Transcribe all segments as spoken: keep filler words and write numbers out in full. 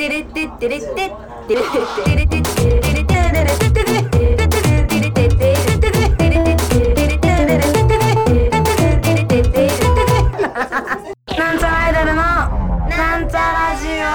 なんちゃらアイドルのなんちゃラジオ。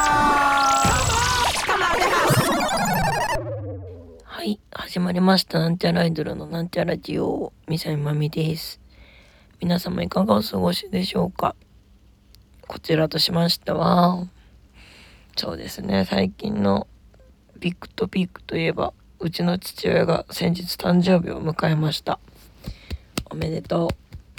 はい、始まりましたなんちゃらアイドルのなんちゃラジオ。みさみまみです。皆様いかがお過ごしでしょうか。こちらとしましては、そうですね、最近のビッグトピックといえば、うちの父親が先日誕生日を迎えました。おめでとう。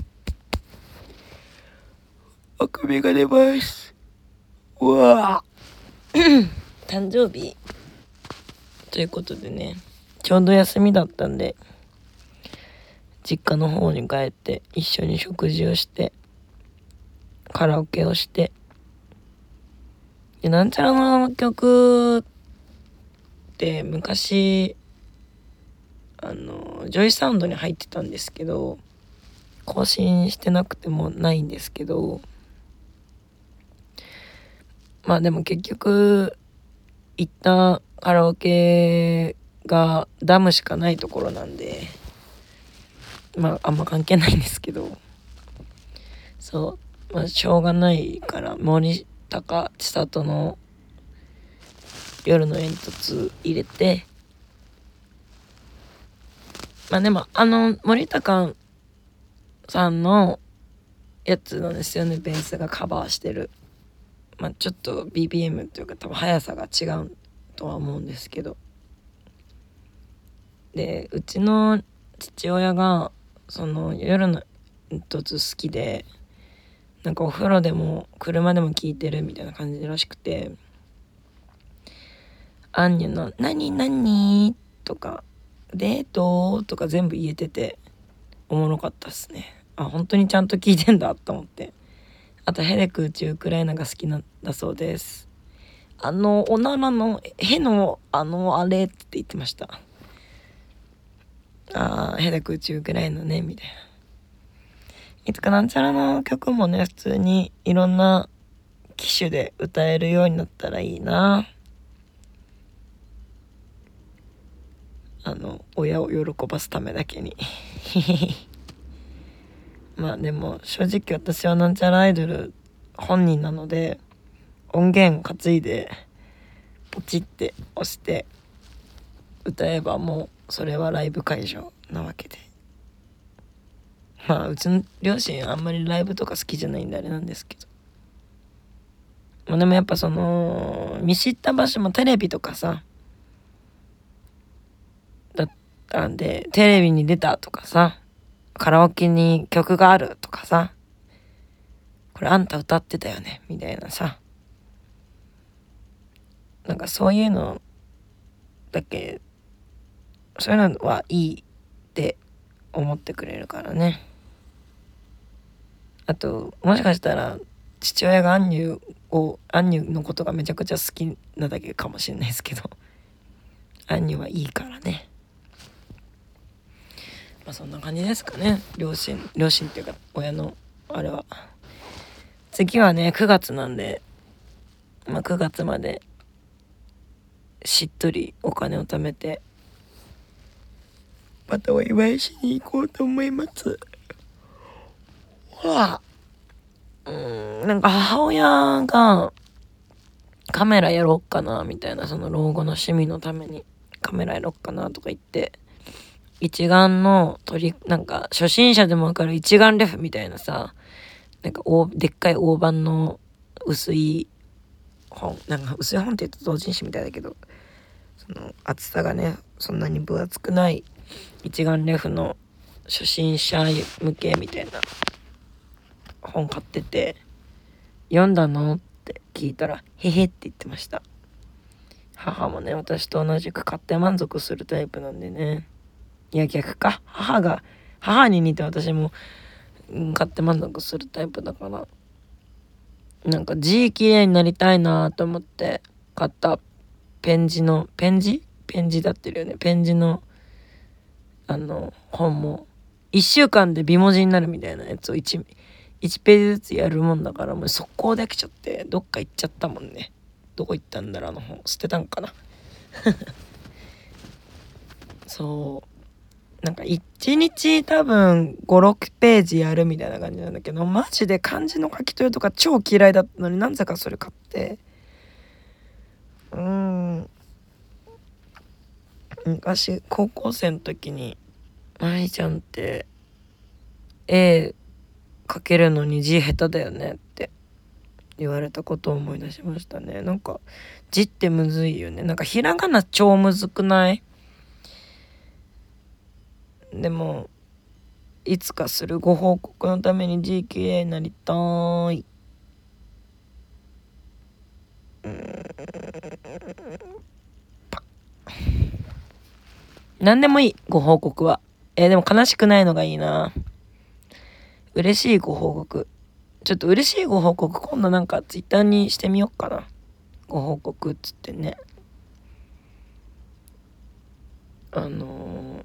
あくびが出ます。うわぁ誕生日ということでね、ちょうど休みだったんで、実家の方に帰って一緒に食事をしてカラオケをして、でなんちゃらの曲って昔あのジョイサウンドに入ってたんですけど、更新してなくてもないんですけど、まあでも結局行ったカラオケがダムしかないところなんで、まああんま関係ないんですけど、そうまあしょうがないから森高千里の夜の煙突入れて、まあでもあの森高さんのやつなんですよね、ベースがカバーしてる。まあちょっと ビーピーエム というか多分速さが違うとは思うんですけど、でうちの父親がその夜の煙突好きで、なんかお風呂でも車でも聴いてるみたいな感じらしくて、アンニュの何何とかデートとか全部言えてておもろかったっすね。あ、本当にちゃんと聞いてんだと思って。あとヘレク宇宙ウクライナが好きなんだそうです。あのおならのへのあのあれって言ってました。あーヘレク宇宙ウクライナねみたいな。いつかなんちゃらの曲もね、普通にいろんな機種で歌えるようになったらいいな。あの親を喜ばすためだけにまあでも正直私はなんちゃらアイドル本人なので、音源担いでポチって押して歌えばもうそれはライブ会場なわけで、まあうちの両親あんまりライブとか好きじゃないんであれなんですけど、まあでもやっぱその見知った場所もテレビとかさだったんで、テレビに出たとかさ、カラオケに曲があるとかさ、これあんた歌ってたよねみたいなさ、なんかそういうのだけ、そういうのはいいって思ってくれるからね。あともしかしたら父親がアンニュをアンニュのことがめちゃくちゃ好きなだけかもしれないですけど、アンニュはいいからね。まあそんな感じですかね。両親両親っていうか親のあれは。次はねくがつなんで、まあくがつまでしっとりお金を貯めてまたお祝いしに行こうと思います。わあ、うーんなんか母親がカメラやろっかなみたいな、その老後の趣味のためにカメラやろっかなとか言って、一眼の撮りなんか初心者でもわかる一眼レフみたいなさ、なんか大でっかい大判の薄い本、なんか薄い本って言うと同人誌みたいだけど、その厚さがねそんなに分厚くない一眼レフの初心者向けみたいな本買ってて、読んだのって聞いたらへへって言ってました。母もね私と同じく買って満足するタイプなんでね。いや逆か、母が母に似て私も、うん、買って満足するタイプだから、なんか字綺麗になりたいなと思って買ったペン字のペン字ペン字だってるよね、ペン字のあの本もいっしゅうかんで美文字になるみたいなやつを 1, いちページずつやるもんだから、もう速攻できちゃってどっか行っちゃったもんね。 どこ行ったんだろう、あの本捨てたんかなそうなんかいちにち多分ごろくページやるみたいな感じなんだけど、マジで漢字の書き取りとか超嫌いだったのに、なぜかそれ買って、うーん昔高校生の時にまいちゃんって絵描けるのに字下手だよねって言われたことを思い出しましたね。なんか字ってむずいよね。なんかひらがな超むずくない？でもいつかするご報告のために字きれいになりたい。うーん何でもいい、ご報告は。えー、でも悲しくないのがいいな。嬉しいご報告。ちょっと嬉しいご報告今度なんかツイッターにしてみようかな。ご報告っつってね。あの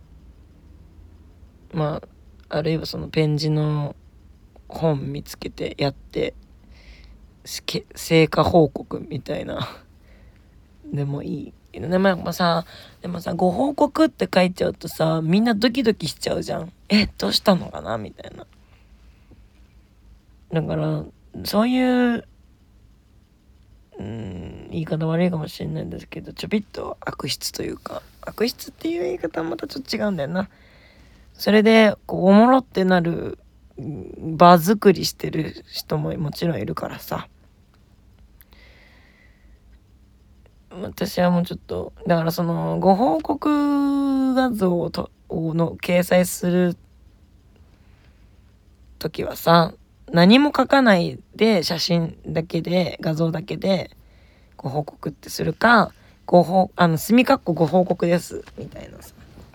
ー、まああるいはそのペン字の本見つけてやって成果報告みたいなでもいい。でもさ、でもさ、ご報告って書いちゃうとさ、みんなドキドキしちゃうじゃん。え、どうしたのかなみたいな。だから、そういう、うん、言い方悪いかもしれないんですけど、ちょびっと悪質というか、悪質っていう言い方はまたちょっと違うんだよな。それで、こう、おもろってなる場作りしてる人ももちろんいるからさ。私はもうちょっとだからそのご報告画像をとの掲載する時はさ、何も書かないで写真だけで画像だけでご報告ってするか、ご報あの墨括弧ご報告ですみたいなさ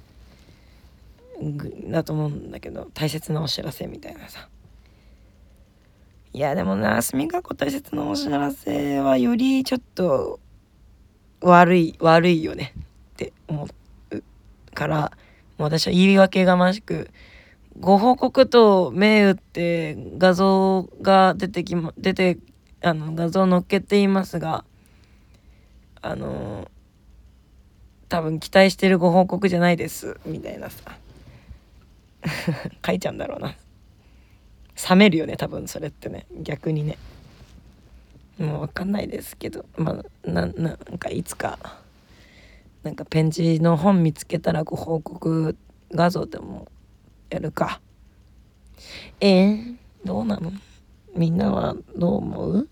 だと思うんだけど、大切なお知らせみたいなさ。いやでもな、墨括弧大切なお知らせはよりちょっと悪い悪いよねって思うから、もう私は言い訳がましくご報告と銘打って画像が出てきま出てあの画像を載っけていますが、あの多分期待してるご報告じゃないですみたいなさ書いちゃうんだろうな。冷めるよね多分それってね、逆にね。もう分かんないですけど、まあななんかいつかなんかペン字の本見つけたらご報告画像でもやるか。えー、どうなの？みんなはどう思う？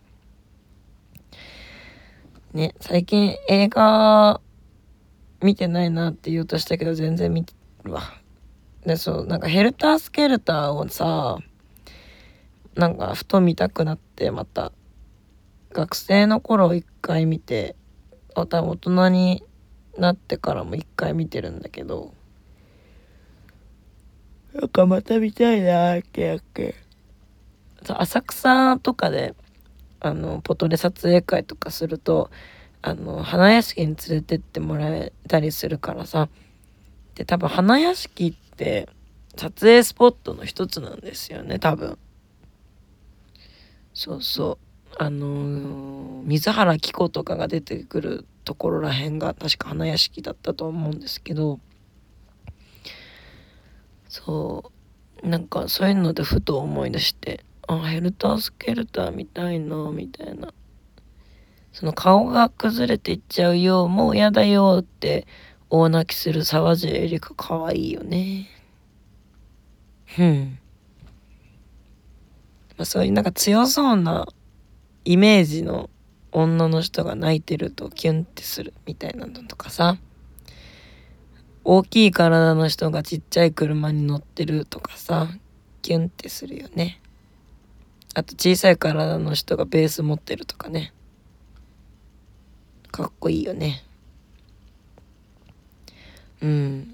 ね、最近映画見てないなって言おうとしたけど全然見てるわ。で、そうなんかヘルタースケルターをさ、なんかふと見たくなってまた。学生の頃一回見て、あ、多分大人になってからも一回見てるんだけど、なんかまた見たいなーってやっけ。浅草とかであのポトレ撮影会とかすると、あの花屋敷に連れてってもらえたりするからさ。で多分花屋敷って撮影スポットの一つなんですよね多分。そうそう、あのー、水原希子とかが出てくるところらへんが確か花屋敷だったと思うんですけど、そうなんかそういうのでふと思い出して、あ、ヘルタースケルター見たいなみたいな。その顔が崩れていっちゃうよ、もうやだよって大泣きする沢尻エリカかわいいよね。うん、まあ、そういうなんか強そうなイメージの女の人が泣いてるとキュンってするみたいなのとかさ、大きい体の人がちっちゃい車に乗ってるとかさ、キュンってするよね。あと小さい体の人がベース持ってるとかね、かっこいいよね。うん、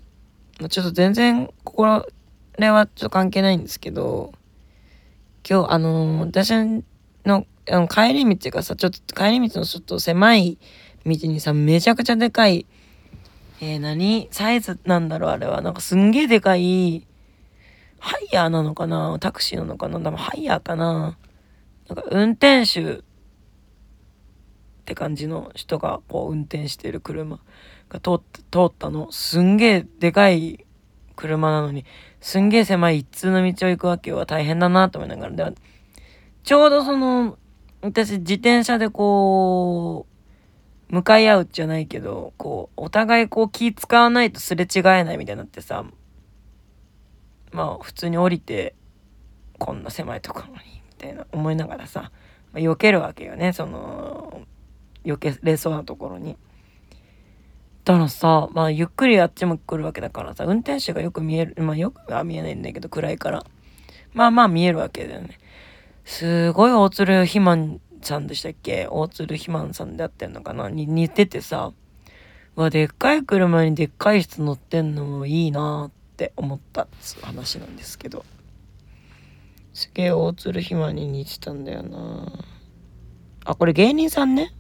まあ、ちょっと全然これはちょっと関係ないんですけど、今日あのー、私のあの帰り道がさ、ちょっと帰り道のちょっと狭い道にさ、めちゃくちゃでかい、えー、何サイズなんだろうあれは。なんかすんげえでかいハイヤーなのかな、タクシーなのかな、多分ハイヤーかな。なんか運転手って感じの人がこう運転してる車が通って通ったの。すんげえでかい車なのにすんげえ狭い一通の道を行くわけは大変だなと思いながら、でちょうどその私自転車でこう向かい合うじゃないけど、こうお互いこう気使わないとすれ違えないみたいになってさ、まあ普通に降りてこんな狭いところにみたいな思いながらさ、まあ、避けるわけよね、その避けれそうなところに。だからさ、まあゆっくりあっちも来るわけだからさ、運転手がよく見える、まあよくは見えないんだけど暗いから、まあまあ見えるわけだよね。すごい大鶴ひまんさんでしたっけ、大鶴ひまんさんであってんのかなに似ててさ、うわでっかい車にでっかい人乗ってんのもいいなって思ったっつう話なんですけど、すげえ大鶴ひまに似てたんだよなあ。これ芸人さんね。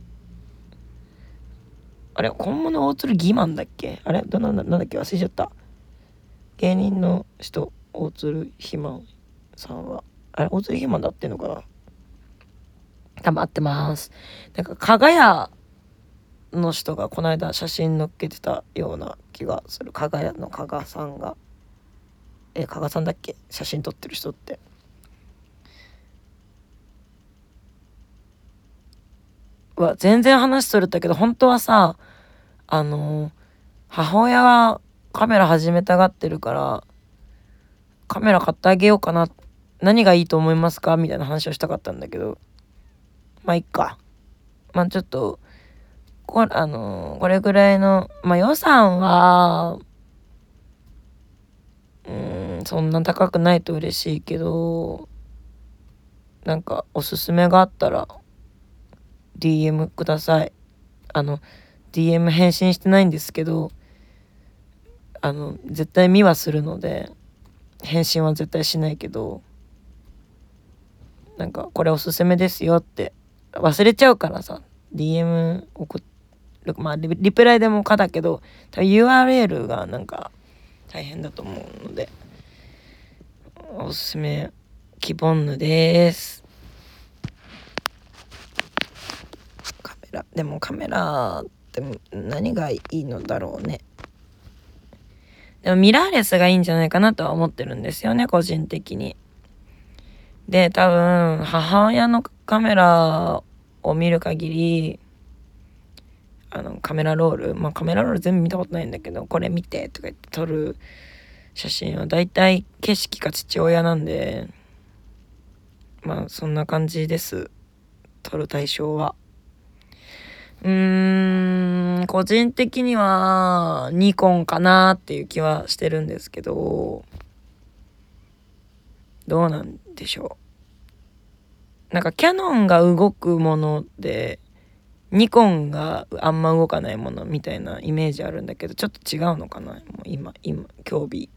あれ本物大鶴ギマンだっけ、あれどな、なんだっけ忘れちゃった。芸人の人大鶴ひまんさんはあれ大鶴ひまんだってんのかな、多分合ってます。なんか加賀屋の人がこの間写真載っけてたような気がする。加賀屋の加賀さんが、え加賀さんだっけ写真撮ってる人って。うわ全然話それたけど、本当はさ、あの母親がカメラ始めたがってるからカメラ買ってあげようかな、何がいいと思いますかみたいな話をしたかったんだけど、まあいっか。まあちょっとこあのー、これぐらいの、まあ予算はうーんそんな高くないと嬉しいけど、なんかおすすめがあったら ディーエム ください。あの ディーエム 返信してないんですけど、あの絶対見はするので返信は絶対しないけど、なんかこれおすすめですよって忘れちゃうからさ ディーエム 送る、まあリリプライでもかだけど多分 ユーアールエル がなんか大変だと思うので、おすすめキボンヌです。カメラでもカメラって何がいいのだろうね。でもミラーレスがいいんじゃないかなとは思ってるんですよね、個人的に。で多分母親のカメラを見る限り、あのカメラロールまあカメラロール全部見たことないんだけど、これ見てとか言って撮る写真はだいたい景色か父親なんで、まあそんな感じです、撮る対象は。うーん個人的にはニコンかなっていう気はしてるんですけど、どうなんでしょう。なんかキヤノンが動くものでニコンがあんま動かないものみたいなイメージあるんだけど、ちょっと違うのかな。もう今今今日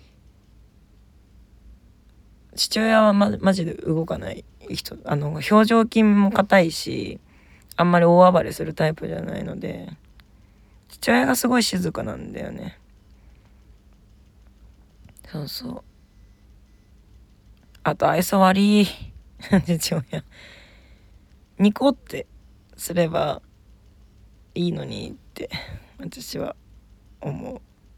父親はまマジで動かない人、あの表情筋も硬いしあんまり大暴れするタイプじゃないので、父親がすごい静かなんだよね。そうそう。あと愛想悪い父親。ニコってすればいいのにって私は思う。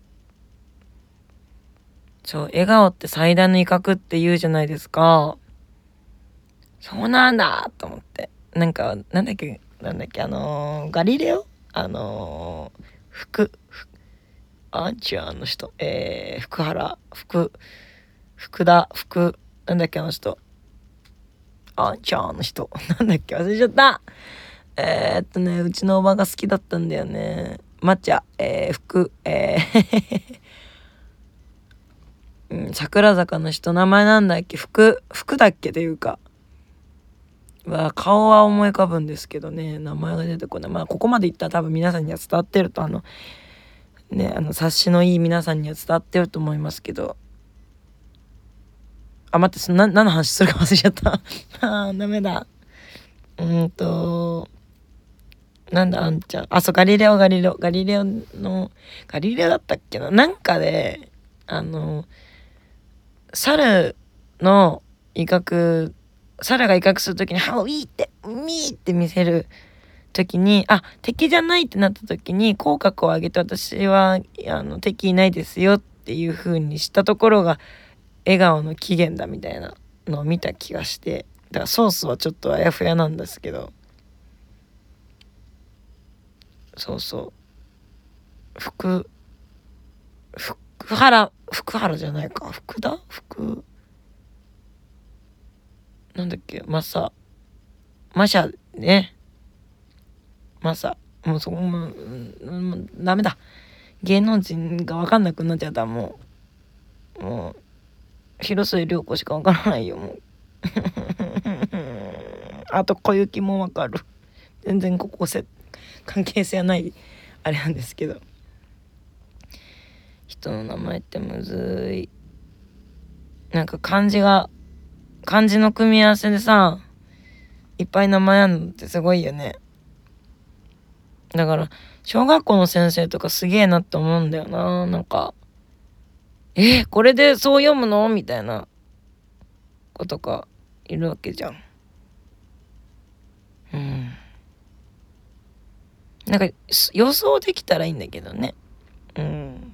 そう笑顔って最大の威嚇って言うじゃないですか。そうなんだと思って、なんかなんだっけなんだっけあのー、ガリレオあのー、福あんちゃんあの人えー、福原福福田福なんだっけあの人あんちゃんあの人なんだっけ忘れちゃった。えー、っとねうちのおばが好きだったんだよね。抹茶えー、福えーうん、桜坂の人名前なんだっけ、福福だっけというか、は顔は思い浮かぶんですけどね、名前が出てこない。まあここまで言ったら多分皆さんには伝わってると、あのねあの察しのいい皆さんには伝わってると思いますけど、あ待ってそのな何の話するか忘れちゃったあーダメだ。うーんとなんだあんちゃん、あそうガリレオガリレオガリレオのガリレオだったっけな、なんかであの猿の威嚇、猿が威嚇するときに歯をいーってミーって見せる時に、あ、敵じゃないってなった時に口角を上げて、私はあの敵いないですよっていう風にしたところが笑顔の起源だみたいなのを見た気がして、だからソースはちょっとあやふやなんですけど、そうそう、福福原福原じゃないか、福田福なんだっけ、マサマシャね、マサ、もうそこもう、もうダメだ、芸能人が分かんなくなっちゃった。もうもう広末涼子しか分からないよもうあと小雪も分かる。全然ここせ関係性はないあれなんですけど、人の名前ってむずい。なんか漢字が漢字の組み合わせでさ、いっぱい名前あるのってすごいよね。だから小学校の先生とかすげえなって思うんだよな。なんかえこれでそう読むのみたいな子とかいるわけじゃん。うんなんか予想できたらいいんだけどね。うん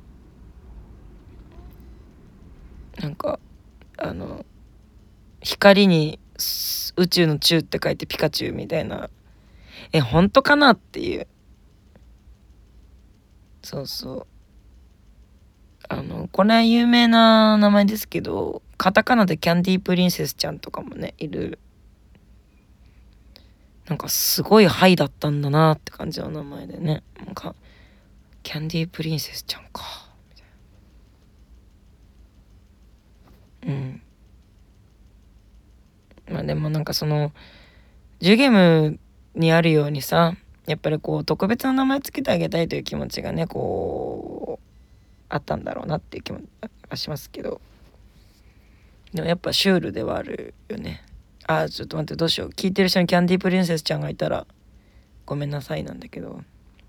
なんかあの光に宇宙の宙って書いてピカチュウみたいな、え本当かなっていう。そうそうあのこれは有名な名前ですけど、カタカナでキャンディープリンセスちゃんとかもねいる。なんかすごいハイだったんだなって感じの名前でね、なんかキャンディープリンセスちゃんかみたいな。うんまあでもなんかそのジュゲムにあるようにさ、やっぱりこう特別な名前つけてあげたいという気持ちがねこうあったんだろうなっていう気もしますけど、でもやっぱシュールではあるよね。あーちょっと待って、どうしよう、聞いてる人にキャンディープリンセスちゃんがいたらごめんなさいなんだけど、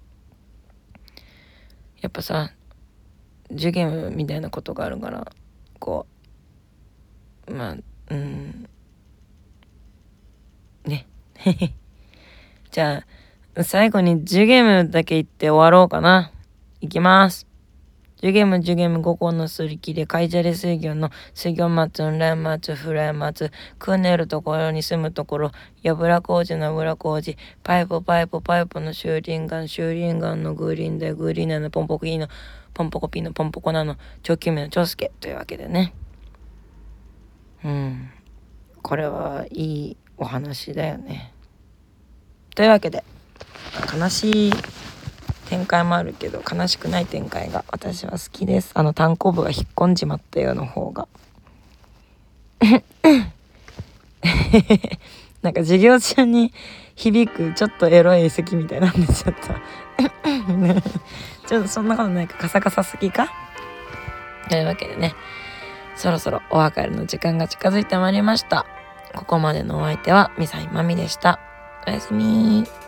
やっぱさジュゲムみたいなことがあるからこうまあうんねじゃあ最後にジュゲムだけ言って終わろうかな。いきます。ジュゲムジュゲム五個のすり切れ、カイジャレ水魚の水魚松、雲来松、フライ松、くねるところに住むところ、やぶら工事のぶら工事、パイプパイプパイプのシューリンガン、シューリンガンのグリーンでグリーンなのポンポコピーのポンポコピーのポンポコなの長久名の長介というわけでね。うん。これはいいお話だよね。というわけで悲しい展開もあるけど悲しくない展開が私は好きです。あの単行部が引っ込んじまったような方がなんか授業中に響くちょっとエロい咳みたいなんでちょっとちょっとそんなことないか、カサカサ好きか。というわけでね、そろそろお別れの時間が近づいてまいりました。ここまでのお相手はミサイマミでした。おやすみー。